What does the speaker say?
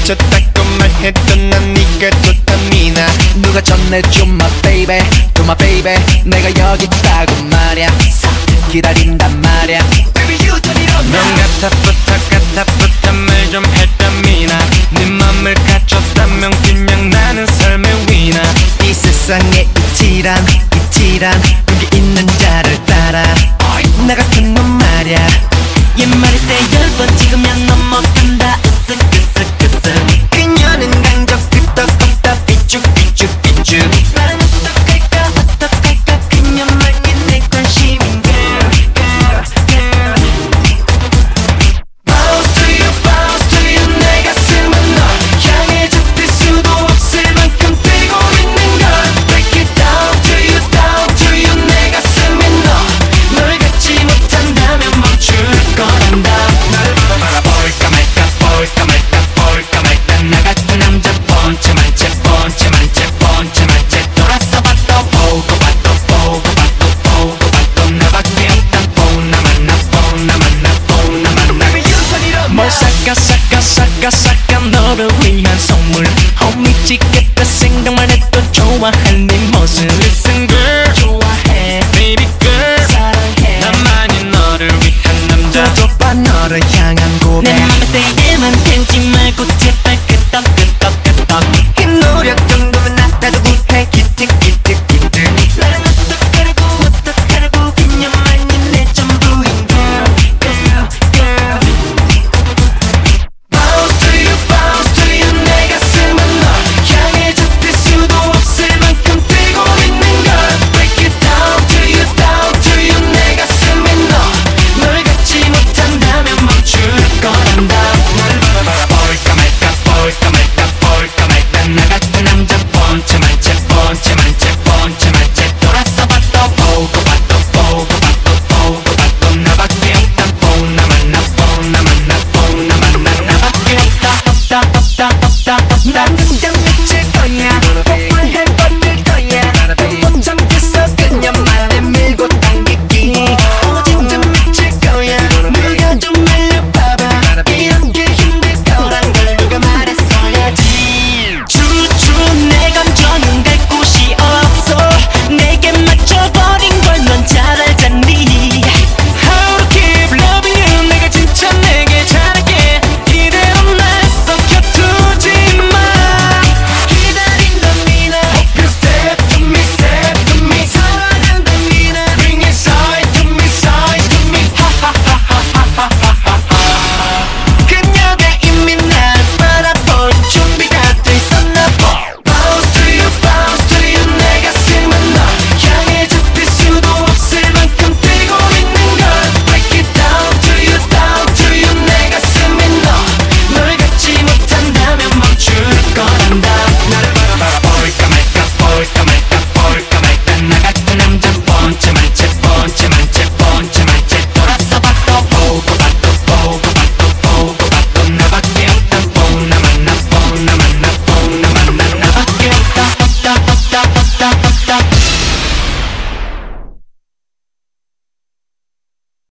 미쳤다고 말했던 난 네가 좋다 미나. 누가 전해줘 my baby to my baby 내가 여기 있다고 말야 기다린단 말야. Baby you turn it on. 넌 같아부터 말 좀 했던 미나. 네 맘을 갖췄다면 그냥 나는 삶의 위나. 이 세상에 이치란 여기 있는 자를 따라 나 같은 놈 말야. 옛말에 10번 찍으면 넘어간다 으쓱 그녀는 강적 끄떡끄떡 삐죽 나는 어떡할까 그녀만이 내 관심인 girl. Bounce to you 내 가슴은 널 향해 잡힐 수도 없을 만큼 뛰고 있는 걸. Break it down to you 내 가슴이 널 갖지 못한다면 멈출 거란다. 널 바라볼까 말까 나 같은 남자 번째만 채 돌아서 봐도 보고 봐도 나밖에 없단 뻔 나만 뭘 싹가 너를 위한 선물. 미치겠다 생각만 해도 좋아하는